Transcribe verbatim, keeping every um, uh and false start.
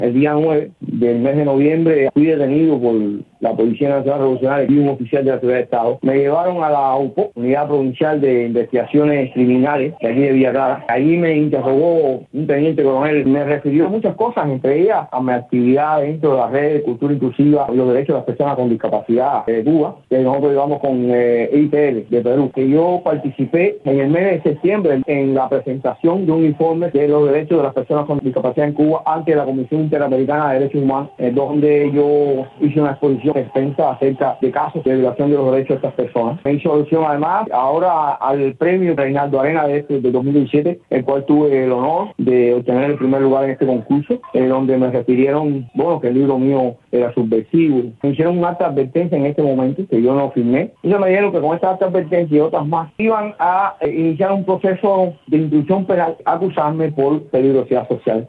El día nueve del mes de noviembre fui detenido por la Policía Nacional Revolucionaria y un oficial de la Seguridad de Estado. Me llevaron a la U P O, Unidad Provincial de Investigaciones Criminales, de aquí de Villa Clara. Allí me interrogó un teniente coronel. Me refirió a muchas cosas, entre ellas a mi actividad dentro de la red de cultura inclusiva y los derechos de las personas con discapacidad de Cuba, que nosotros llevamos con eh, I P L de Perú, que yo participé en el mes de septiembre en la presentación de un informe de los derechos de las personas con discapacidad en Cuba ante la Comisión Interamericana de Derechos Humanos, eh, donde yo hice una exposición extensa acerca de casos de violación de los derechos de estas personas. Me hizo alusión además ahora al premio Reinaldo Arena de, este, de dos mil diecisiete, el cual tuve el honor de obtener el primer lugar en este concurso, eh, donde me refirieron, bueno, que el libro mío era subversivo. Me hicieron un acta de advertencia en este momento, que yo no firmé. Y me dijeron que con esta acta de advertencia y otras más iban a eh, iniciar un proceso de instrucción penal, acusarme por peligrosidad social.